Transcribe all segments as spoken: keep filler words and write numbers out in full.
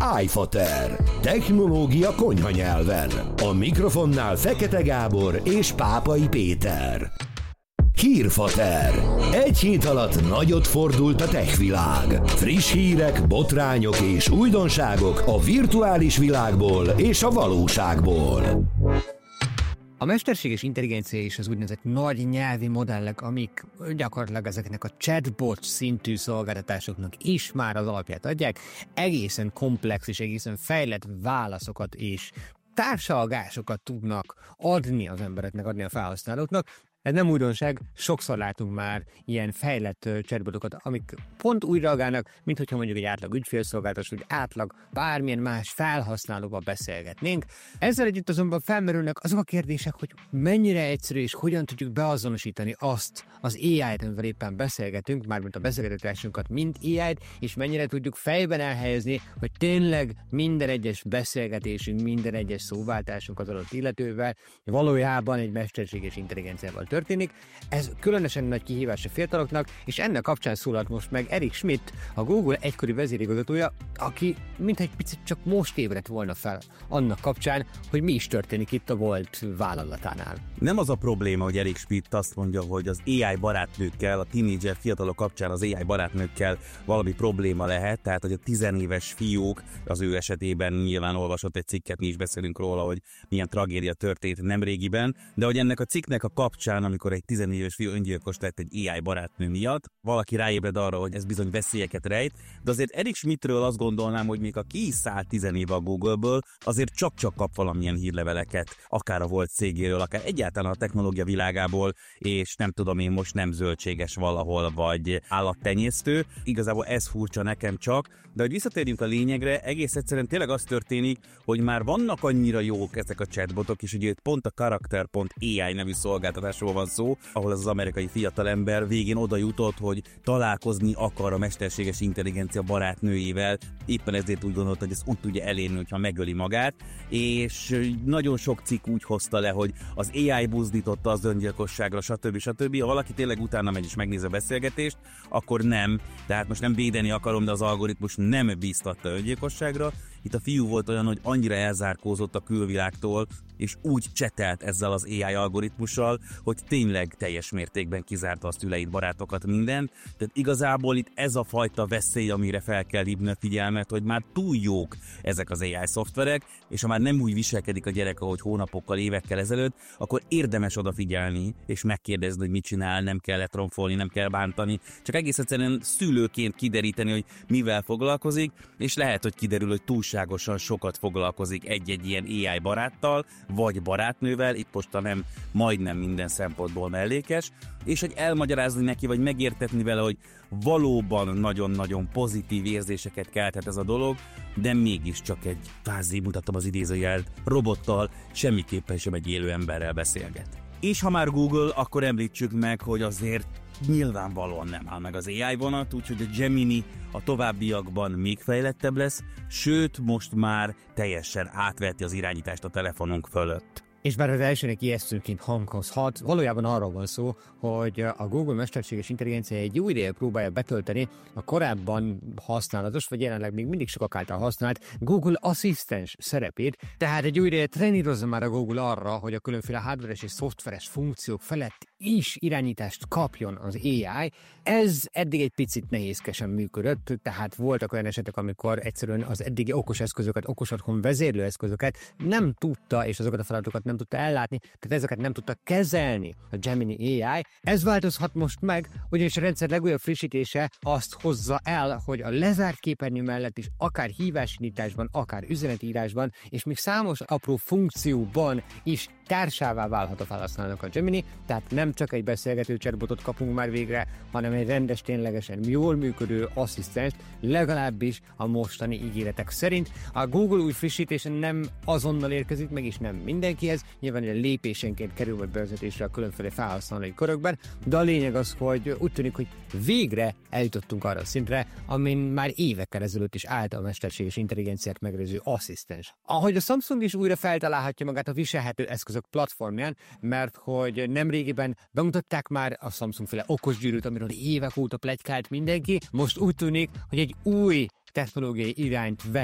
iFater. Technológia konyha nyelven. A mikrofonnál Fekete Gábor és Pápai Péter. Hírfater. Egy hét alatt nagyot fordult a tech világ. Friss hírek, botrányok és újdonságok a virtuális világból és a valóságból. A mesterséges intelligencia és az úgynevezett nagy nyelvi modellek, amik gyakorlatilag ezeknek a chatbot szintű szolgáltatásoknak is már az alapját adják, egészen komplex és egészen fejlett válaszokat és társalgásokat tudnak adni az embereknek, adni a felhasználóknak. Ez nem újdonság, sokszor látunk már ilyen fejlett chatbotokat, amik pont úgy reagálnak, mint hogyha mondjuk egy átlag ügyfélszolgáltatás, vagy átlag bármilyen más felhasználóval beszélgetnénk. Ezzel együtt azonban felmerülnek azok a kérdések, hogy mennyire egyszerű és hogyan tudjuk beazonosítani azt az á í-t, amivel éppen beszélgetünk, mármint a beszélgetésunkat, mint á í-t, és mennyire tudjuk fejben elhelyezni, hogy tényleg minden egyes beszélgetésünk, minden egyes szóváltásunk az adott illetővel valójában egy mesterséges intelligenciával történik. Ez különösen nagy kihívás a fiataloknak, és ennek kapcsán szólalt most meg Eric Schmidt, a Google egykori vezérigazgatója, aki mintha egy picit csak most ébredt volna fel annak kapcsán, hogy mi is történik itt a volt vállalatánál. Nem az a probléma, hogy Eric Schmidt azt mondja, hogy az á í barátnőkkel, a tínédzser fiatalok kapcsán az á í barátnőkkel valami probléma lehet, tehát hogy a tizenéves fiúk, az ő esetében nyilván olvasott egy cikket, mi is beszélünk róla, hogy milyen tragédia történt nemrégiben, de hogy ennek a cikknek a kapcsán, amikor egy tizenéves fiú öngyilkos lett egy á í barátnő miatt, valaki ráébred arra, hogy ez bizony veszélyeket rejt, de azért Eric Schmidtről azt gondolnám, hogy még a ki is szállt tizenéve a Googleből, azért csak-csak kap valamilyen hírleveleket, akár a volt cégéről, akár egyáltalán a technológia világából, és nem tudom én most nem zöldséges valahol, vagy állattenyésztő. Igazából ez furcsa nekem csak, de hogy visszatérjünk a lényegre, egész egyszerűen tényleg az történik, hogy már vannak annyira jók ezek a chatbotok, és ugye pont a Character pont á i nevű szolgáltatásról van szó, ahol az, az amerikai fiatalember végén oda jutott, hogy találkozni akar a mesterséges intelligencia barátnőjével, éppen ezért úgy gondolta, hogy ezt úgy tudja elérni, hogyha megöli magát, és nagyon sok cikk úgy hozta le, hogy az á í buzdította az öngyilkosságra, stb. stb. Ha valaki tényleg utána megy és megnéz a beszélgetést, akkor nem, tehát most nem védeni akarom, de az algoritmus nem bíztatta öngyilkosságra. Itt a fiú volt olyan, hogy annyira elzárkózott a külvilágtól, és úgy csetelt ezzel az á í algoritmussal, hogy tényleg teljes mértékben kizárta a szüleit, barátokat, mindent. Tehát igazából itt ez a fajta veszély, amire fel kell hívni a figyelmet, hogy már túl jók ezek az á í szoftverek, és ha már nem úgy viselkedik a gyerek, ahogy hónapokkal, évekkel ezelőtt, akkor érdemes odafigyelni, és megkérdezni, hogy mit csinál, nem kell letromfolni, nem kell bántani, csak egész egyszerűen szülőként kideríteni, hogy mivel foglalkozik, és lehet, hogy kiderül, hogy túlságosan sokat foglalkozik egy-egy ilyen á í baráttal, vagy barátnővel, itt most nem majdnem minden szempontból mellékes, és hogy elmagyarázni neki, vagy megértetni vele, hogy valóban nagyon-nagyon pozitív érzéseket kelthet ez a dolog, de mégiscsak egy, kvázi mutatom az idézőjelt, robottal, semmiképpen sem egy élő emberrel beszélget. És ha már Google, akkor említsük meg, hogy azért nyilvánvalóan nem áll meg az á í vonat, úgyhogy a Gemini a továbbiakban még fejlettebb lesz, sőt most már teljesen átveti az irányítást a telefonunk fölött. És bár az elsőnek ijesztőként hangozhat, valójában arról van szó, hogy a Google mesterséges intelligencia egy jó ideje próbálja betölteni a korábban használatos, vagy jelenleg még mindig sokak által használt Google Asszisztens szerepét, tehát egy jó ideje trenírozza már a Google arra, hogy a különféle hardveres és szoftveres funkciók felett is irányítást kapjon az á í. Ez eddig egy picit nehézkesen működött, tehát voltak olyan esetek, amikor egyszerűen az eddigi okos eszközöket, okos otthon vezérlő eszközöket nem tudta, és azokat a feladatokat nem tudta ellátni, tehát ezeket nem tudta kezelni a Gemini á í. Ez változhat most meg, ugyanis a rendszer legújabb frissítése azt hozza el, hogy a lezárt képernyő mellett is akár hívásindításban, akár üzenetírásban, és még számos apró funkcióban is társává válhat a felhasználónak a Gemini, tehát nem csak egy beszélgető chatbotot kapunk már végre, hanem egy rendes, ténylegesen jól működő asszisztenst, legalábbis a mostani ígéretek szerint. A Google új frissítése nem azonnal érkezik meg, és nem mindenkihez, nyilván egy lépésenként kerül majd bevezetésre a különféle felhasználói körökben, de a lényeg az, hogy úgy tűnik, hogy végre eljutottunk arra a szintre, amin már évekkel ezelőtt is állt a mesterséges intelligenciát megelőző asszisztens. Ahogy a Samsung is újra feltalálhatja magát a viselhető eszközök platformján, mert hogy nemrégiben bemutatták már a Samsung-féle okosgyűrűt, amiről évek óta pletykált mindenki, most úgy tűnik, hogy egy új technológiai irányt vesz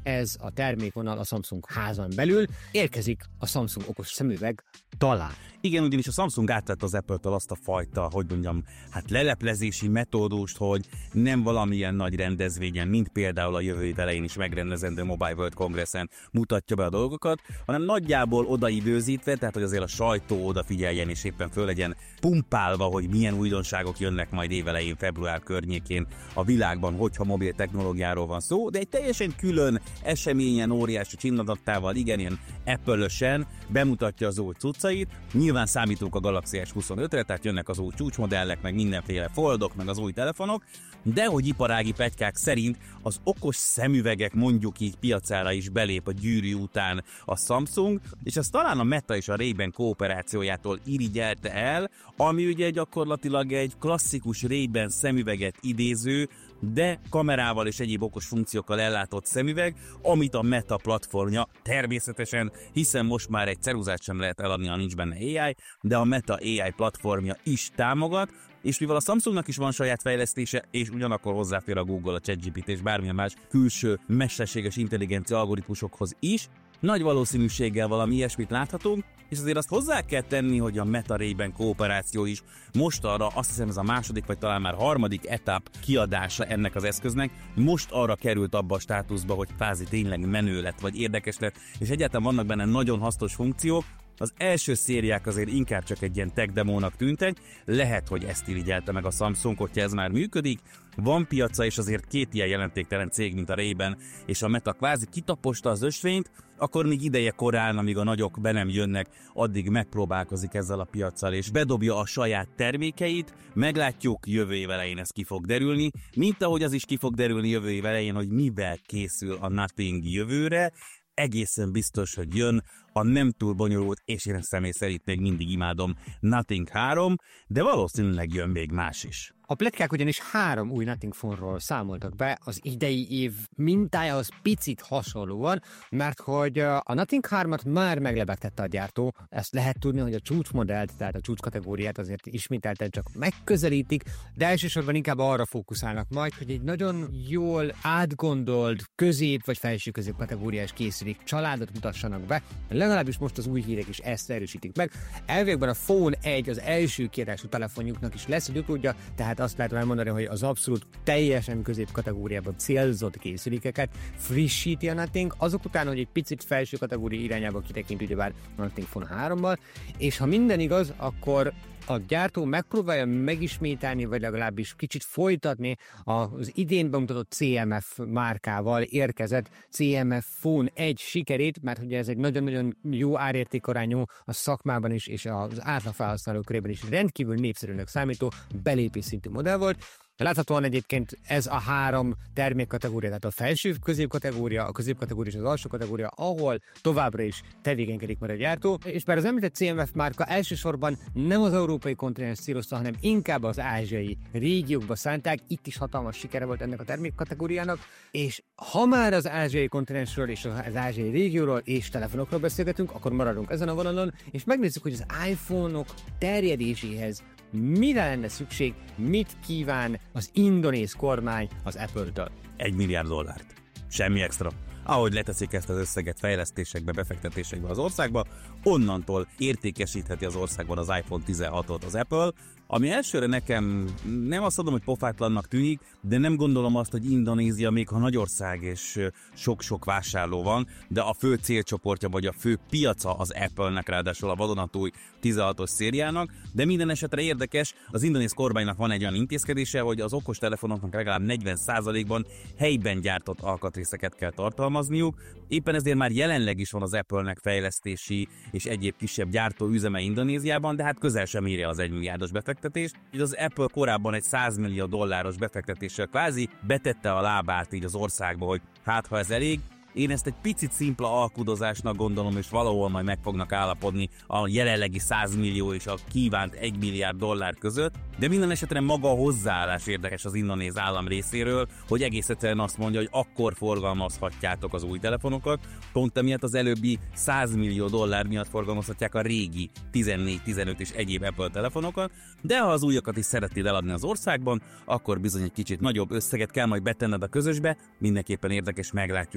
ez a termékvonal a Samsung házon belül, érkezik a Samsung okos szemüveg talán. Igen, ugyanis a Samsung átvett az Apple-től azt a fajta, hogy mondjam, hát leleplezési metódust, hogy nem valamilyen nagy rendezvényen, mint például a jövő év elején is megrendezendő Mobile World Congressen mutatja be a dolgokat, hanem nagyjából odaidőzítve, tehát hogy azért a sajtó odafigyeljen és éppen föl legyen pumpálva, hogy milyen újdonságok jönnek majd évelején, február környékén a világban, hogyha mobil technológiáról van szó, de egy teljesen külön eseményen, óriási csillagatával, igen, ilyen Apple-ösen bemutatja az új cuccait. Nyilván számítunk a Galaxy S huszonötre, tehát jönnek az új csúcsmodellek, meg mindenféle foldok, meg az új telefonok, de hogy iparági pletykák szerint az okos szemüvegek mondjuk így piacára is belép a gyűrű után a Samsung, és ez talán a Meta és a Ray-Ban kooperációjától irigyelte el, ami ugye gyakorlatilag egy klasszikus Ray-Ban szemüveget idéző, de kamerával és egyéb okos funkciókkal ellátott szemüveg, amit a Meta platformja természetesen, hiszen most már egy ceruzát sem lehet eladni, ha nincs benne á i, de a Meta á i platformja is támogat, és mivel a Samsungnak is van saját fejlesztése, és ugyanakkor hozzáfér a Google, a ChatGPT és bármilyen más külső mesterséges intelligencia algoritmusokhoz is, nagy valószínűséggel valami ilyesmit láthatunk, és azért azt hozzá kell tenni, hogy a Meta Ray-Ban kooperáció is most arra, azt hiszem ez a második vagy talán már harmadik etap kiadása ennek az eszköznek, most arra került abba a státuszba, hogy kvázi tényleg menő lett, vagy érdekes lett, és egyáltalán vannak benne nagyon hasznos funkciók. Az első szériák azért inkább csak egy ilyen tech demónak tűntek, lehet, hogy ezt irigyelte meg a Samsung, hogyha ez már működik. Van piaca, és azért két ilyen jelentéktelen cég, mint a Ray-Ban és a Meta kvázi kitaposta az ösvényt, akkor még ideje korán, amíg a nagyok be nem jönnek, addig megpróbálkozik ezzel a piaccal, és bedobja a saját termékeit. Meglátjuk, jövő év elején ez ki fog derülni, mint ahogy az is ki fog derülni jövő év elején, hogy mivel készül a Nothing jövőre. Egészen biztos, hogy jön a nem túl bonyolult, és én személy szerint még mindig imádom Nothing három, de valószínűleg jön még más is. A pletykák ugyanis három új Nothing Phone-ról számoltak be, az idei év mintájához picit hasonlóan, mert hogy a Nothing hármat már meglebegtette a gyártó, ezt lehet tudni, hogy a csúcsmodellt, tehát a csúcskategóriát azért ismételten csak megközelítik, de elsősorban inkább arra fókuszálnak majd, hogy egy nagyon jól átgondolt közép vagy felső közép kategóriás készülék családot mutassanak be, legalábbis most az új hírek is ezt erősítik meg. Elvégben a Phone egy az első kiadású telefonjuknak is lesz egy utódja, tehát azt lehet elmondani, hogy az abszolút teljesen közép kategóriában célzott készülékeket frissíti a Nothing, azok után, hogy egy picit felső kategória irányába kitekint ugyebár a Nothing Phone hárommal, és ha minden igaz, akkor a gyártó megpróbálja megismételni, vagy legalábbis kicsit folytatni az idén bemutatott cé em ef márkával érkezett cé em ef Phone egy sikerét, mert ugye ez egy nagyon-nagyon jó árértékarányú a szakmában is, és az átlag felhasználó körében is rendkívül népszerűnek számító belépés szintű modell volt. Láthatóan egyébként ez a három termékkategória, tehát a felső középkategória, a középkategória és az alsó kategória, ahol továbbra is tevékenykedik már a gyártó, és bár az említett cé em ef márka elsősorban nem az európai kontinens célozta, hanem inkább az ázsiai régiókba szánták, itt is hatalmas sikere volt ennek a termékkategóriának, és ha már az ázsiai kontinensről és az ázsiai régióról és telefonokról beszélgetünk, akkor maradunk ezen a vonalon, és megnézzük, hogy az iPhone-ok terjedéséhez mire lenne szükség, mit kíván az indonéz kormány az Apple-től? Egy milliárd dollárt. Semmi extra. Ahogy leteszik ezt az összeget fejlesztésekbe, befektetésekbe az országba, onnantól értékesítheti az országban az iPhone tizenhatot az Apple, ami elsőre nekem nem azt mondom, hogy pofátlannak tűnik, de nem gondolom azt, hogy Indonézia még ha nagy ország és sok-sok vásárló van, de a fő célcsoportja vagy a fő piaca az Apple-nek, ráadásul a vadonatúj tizenhatos szériának, de minden esetre érdekes, az indonéz kormánynak van egy olyan intézkedése, hogy az okostelefonoknak legalább negyven százalékban helyben gyártott alkatrészeket kell tartalmazniuk, éppen ezért már jelenleg is van az Apple-nek fejlesztési és egyéb kisebb gyártóüzeme Indonéziában, de hát közel sem érje az egymilliárdos befektetés. Így az Apple korábban egy száz millió dolláros befektetéssel kvázi betette a lábát így az országba, hogy hát ha ez elég. Én ezt egy picit szimpla alkudozásnak gondolom, és valahol majd meg fognak állapodni a jelenlegi száz millió és a kívánt egy milliárd dollár között, de minden esetre maga a hozzáállás érdekes az indonéz állam részéről, hogy egész egyszerűen azt mondja, hogy akkor forgalmazhatjátok az új telefonokat, pont emiatt az előbbi száz millió dollár miatt forgalmazhatják a régi tizennégy, tizenöt és egyéb Apple telefonokat, de ha az újakat is szeretnéd eladni az országban, akkor bizony egy kicsit nagyobb összeget kell majd betenned a közösbe, mindenképpen érdekes, meglátjuk, hogy mennyi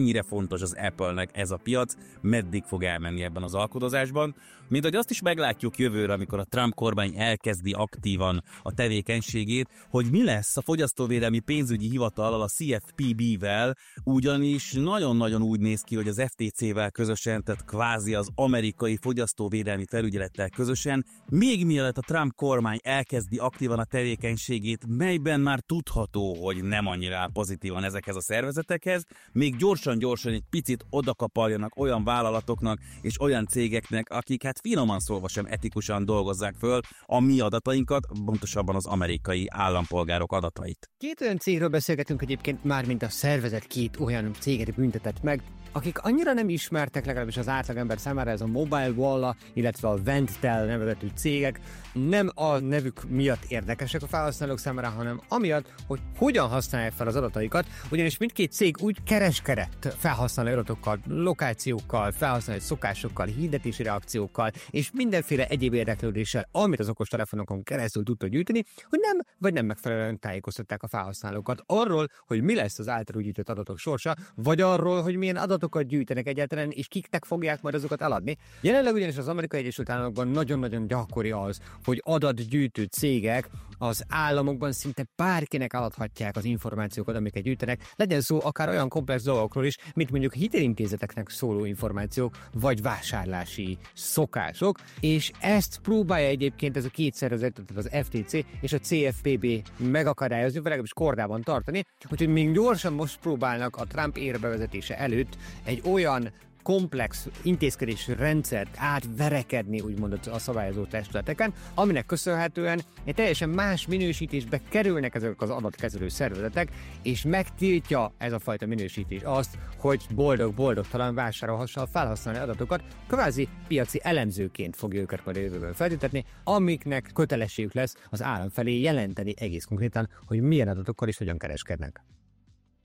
mennyire fontos az Apple-nek ez a piac, meddig fog elmenni ebben az alkudozásban. Mint hogy azt is meglátjuk jövőre, amikor a Trump kormány elkezdi aktívan a tevékenységét, hogy mi lesz a Fogyasztóvédelmi Pénzügyi Hivatallal, a C F P B-vel, ugyanis nagyon-nagyon úgy néz ki, hogy az F T C-vel közösen, tehát kvázi az amerikai fogyasztóvédelmi felügyelettel közösen, még mielőtt a Trump kormány elkezdi aktívan a tevékenységét, melyben már tudható, hogy nem annyira áll pozitívan ezekhez a szervezetekhez, még gyorsan-gyorsan egy picit odakapaljanak olyan vállalatoknak és olyan cégeknek, akik hát finoman szólva sem etikusan dolgozzák föl a mi adatainkat, pontosabban az amerikai állampolgárok adatait. Két olyan cégről beszélgetünk egyébként már, mint a szervezet két olyan céget büntetett meg, akik annyira nem ismertek, legalábbis az átlagember számára, ez a Mobile Walla, illetve a Vendtel nevezetű cégek nem a nevük miatt érdekesek a felhasználók számára, hanem amiatt, hogy hogyan használják fel az adataikat, ugyanis mindkét cég úgy kereskedett felhasználó adatokkal, lokációkkal, felhasználói szokásokkal, hirdetési reakciókkal és mindenféle egyéb érdeklődéssel, amit az okostelefonokon keresztül tudta gyűjteni, hogy nem vagy nem megfelelően tájékoztatták a felhasználókat arról, hogy mi lesz az általuk gyűjtött adatok sorsa, vagy arról, hogy milyen adatokat gyűjtenek egyáltalán, és kiknek fogják majd azokat eladni. Jelenleg ugyanis az Amerikai Egyesült Államokban nagyon-nagyon gyakori az, hogy adatgyűjtő cégek az államokban szinte bárkinek eladhatják az információkat, amiket gyűjtenek, legyen szó akár olyan komplex dolgokról is, mint mondjuk hitelintézeteknek szóló információk, vagy vásárlási szokások, és ezt próbálja egyébként ez a két szervezet, tehát az F T C és a C F P B megakadályozni, vagy legalábbis kordában tartani, úgyhogy még gyorsan most próbálnak a Trump érbevezetése előtt egy olyan komplex intézkedési rendszert átverekedni, úgymond a szabályozó testületeken, aminek köszönhetően egy teljesen más minősítésbe kerülnek ezek az adatkezelő szervezetek, és megtiltja ez a fajta minősítés azt, hogy boldog-boldogtalan vásárolhassa a felhasználói adatokat, kvázi piaci elemzőként fogja őket majd a jövőben feltüntetni, amiknek kötelességük lesz az állam felé jelenteni egész konkrétan, hogy milyen adatokkal is hogyan kereskednek.